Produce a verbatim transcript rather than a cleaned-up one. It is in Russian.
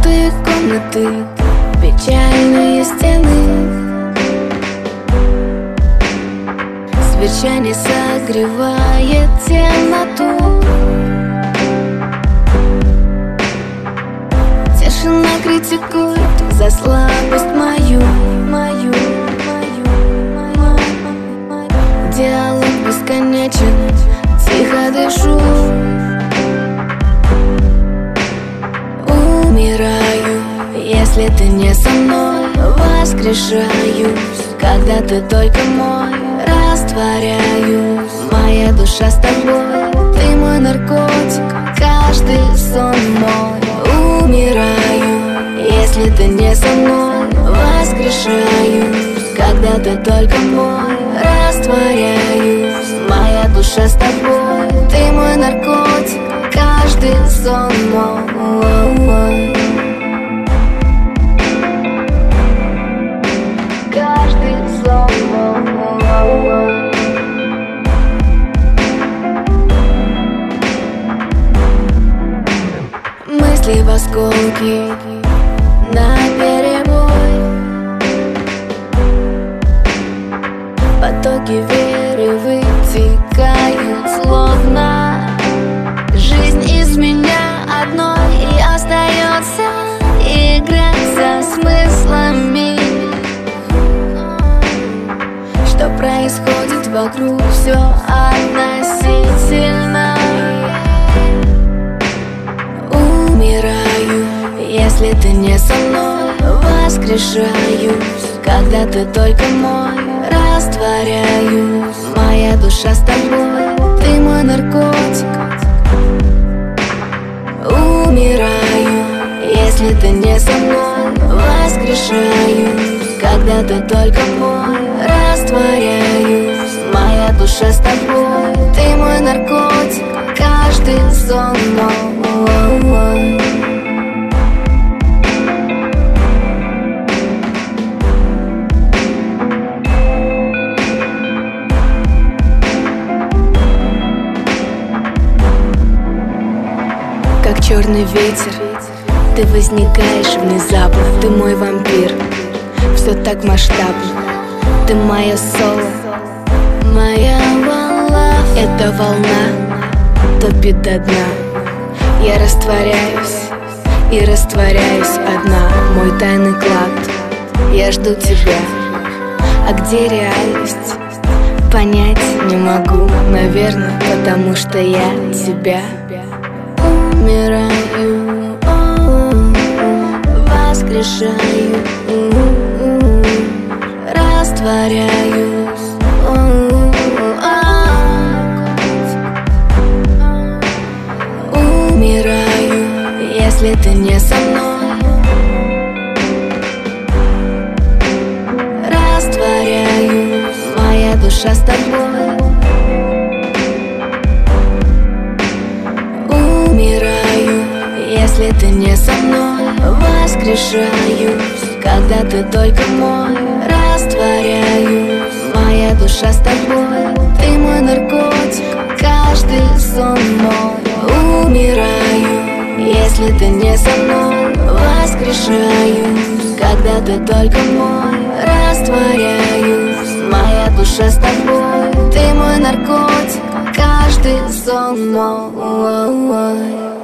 Пустые комнаты, печальные стены, свечение согревает темноту. Тишина критикует за слабость мою, мою, мою, мою. Диалог бесконечен, тихо дышу. Умираю, если ты не со мной. Воскрешаюсь, когда ты только мой. Растворяюсь, моя душа с тобой. Ты мой наркотик, каждый сон мой. Умираю, если ты не со мной. Воскрешаюсь, когда ты только мой. Растворяюсь, моя душа с тобой. Ты мой наркотик, каждый сон мой. Каждый сон мой. Мысли в осколки наперебой, потоки веры вытекают словно. Жизнь из меня одной и остается играть со смыслами. Что происходит вокруг, все относительно. Умираю, если ты не со мной. Воскрешаюсь, когда ты только мой. Растворяюсь, моя душа с тобой. Ты мой наркотик. Умираю, если ты не со мной. Воскрешаюсь, когда ты только мой. Растворяюсь, моя душа с тобой. Ты мой наркотик, каждый сон мой. Как черный ветер, ты возникаешь внезапно. Ты мой вампир, все так масштабно. Ты мое соло, моя волна. Эта волна топит до дна. Я растворяюсь и растворяюсь одна. Мой тайный клад, я жду тебя. А где реальность? Понять не могу, наверное, потому что я тебя. Умираю, воскрешаю, растворяюсь. Умираю, если ты не со мной. Растворяюсь, моя душа с тобой. Умираю, если ты не со мной. Воскрешаюсь, когда ты только мой. Растворяюсь, моя душа с тобой. Ты мой наркотик, каждый сон мой. Умираю, если ты не со мной. Воскрешаюсь, когда ты только мой. Растворяюсь, моя душа с тобой. Ты мой наркотик, каждый сон мой.